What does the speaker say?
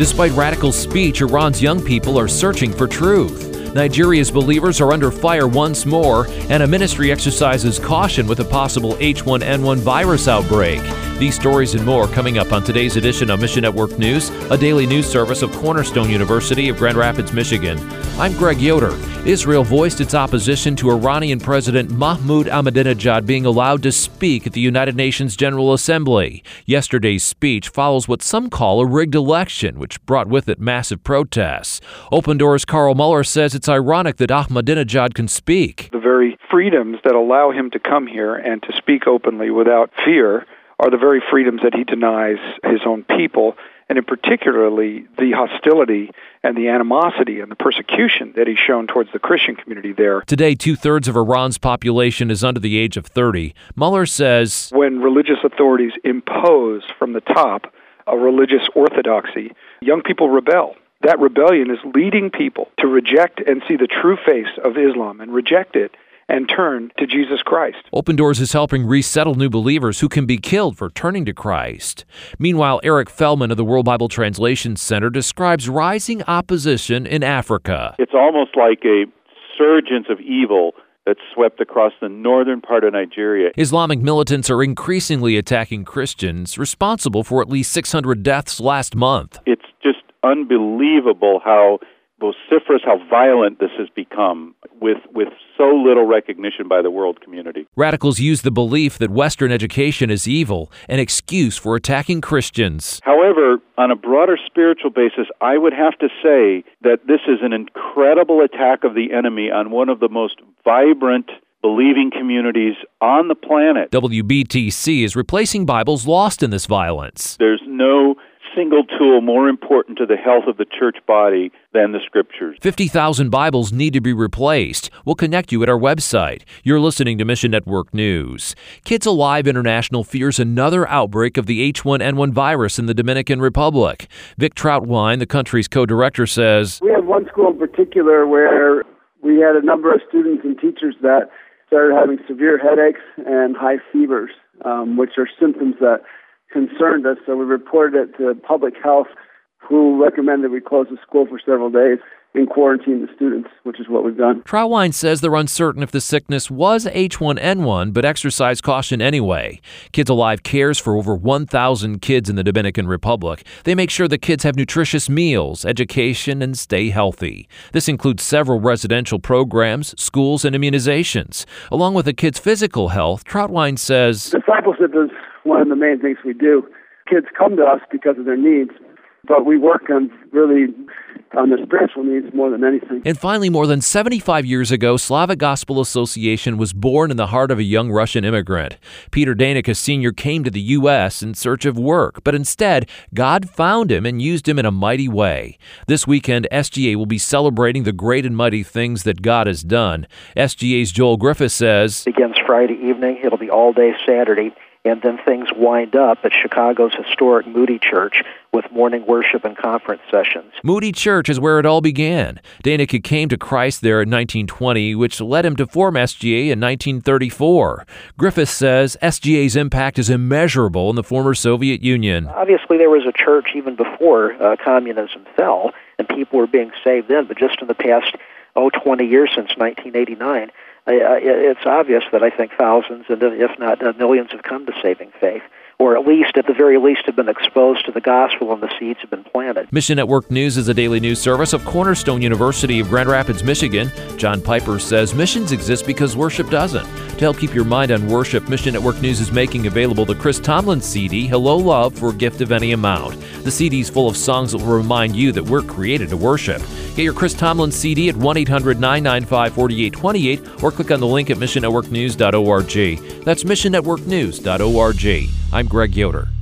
Despite radical speech, Iran's young people are searching for truth. Nigeria's believers are under fire once more, and a ministry exercises caution with a possible H1N1 virus outbreak. These stories and more coming up on today's edition of Mission Network News, a daily news service of Cornerstone University of Grand Rapids, Michigan. I'm Greg Yoder. Israel voiced its opposition to Iranian President Mahmoud Ahmadinejad being allowed to speak at the United Nations General Assembly. Yesterday's speech follows what some call a rigged election, which brought with it massive protests. Open Doors' Carl Muller says it's ironic that Ahmadinejad can speak. The very freedoms that allow him to come here and to speak openly without fear are the very freedoms that he denies his own people, and in particularly the hostility and the animosity and the persecution that he's shown towards the Christian community there. Today, 2/3 of Iran's population is under the age of 30. Muller says, when religious authorities impose from the top a religious orthodoxy, young people rebel. That rebellion is leading people to reject and see the true face of Islam and reject it and turn to Jesus Christ. Open Doors is helping resettle new believers who can be killed for turning to Christ. Meanwhile, Eric Feldman of the World Bible Translation Center describes rising opposition in Africa. It's almost like a surgence of evil that swept across the northern part of Nigeria. Islamic militants are increasingly attacking Christians, responsible for at least 600 deaths last month. It's just unbelievable how vociferous, how violent this has become with so little recognition by the world community. Radicals use the belief that Western education is evil, an excuse for attacking Christians. However, on a broader spiritual basis, I would have to say that this is an incredible attack of the enemy on one of the most vibrant believing communities on the planet. WBTC is replacing Bibles lost in this violence. There's no single tool more important to the health of the church body than the Scriptures. 50,000 Bibles need to be replaced. We'll connect you at our website. You're listening to Mission Network News. Kids Alive International fears another outbreak of the H1N1 virus in the Dominican Republic. Vic Troutwine, the country's co-director, says, we had one school in particular where we had a number of students and teachers that started having severe headaches and high fevers, which are symptoms that concerned us, so we reported it to public health, who recommended we close the school for several days and quarantine the students, which is what we've done. Troutwine says they're uncertain if the sickness was H1N1, but exercise caution anyway. Kids Alive cares for over 1,000 kids in the Dominican Republic. They make sure the kids have nutritious meals, education, and stay healthy. This includes several residential programs, schools, and immunizations. Along with the kids' physical health, Troutwine says, discipleship is one of the main things we do. Kids come to us because of their needs, but we work on their spiritual needs more than anything. And finally, more than 75 years ago, Slavic Gospel Association was born in the heart of a young Russian immigrant. Peter Danica Sr. came to the U.S. in search of work, but instead, God found him and used him in a mighty way. This weekend, SGA will be celebrating the great and mighty things that God has done. SGA's Joel Griffith says, it begins Friday evening. It'll be all day Saturday. And then things wind up at Chicago's historic Moody Church with morning worship and conference sessions. Moody Church is where it all began. Danica came to Christ there in 1920, which led him to form SGA in 1934. Griffith says SGA's impact is immeasurable in the former Soviet Union. Obviously, there was a church even before communism fell, and people were being saved then, but just in the past 20 years since 1989, it's obvious that I think thousands, and if not millions, have come to saving faith, or at least, at the very least, have been exposed to the gospel and the seeds have been planted. Mission Network News is a daily news service of Cornerstone University of Grand Rapids, Michigan. John Piper says missions exist because worship doesn't. To help keep your mind on worship, Mission Network News is making available the Chris Tomlin CD, Hello Love, for a gift of any amount. The CD is full of songs that will remind you that we're created to worship. Get your Chris Tomlin CD at 1-800-995-4828 or click on the link at missionnetworknews.org. That's missionnetworknews.org. I'm Greg Yoder.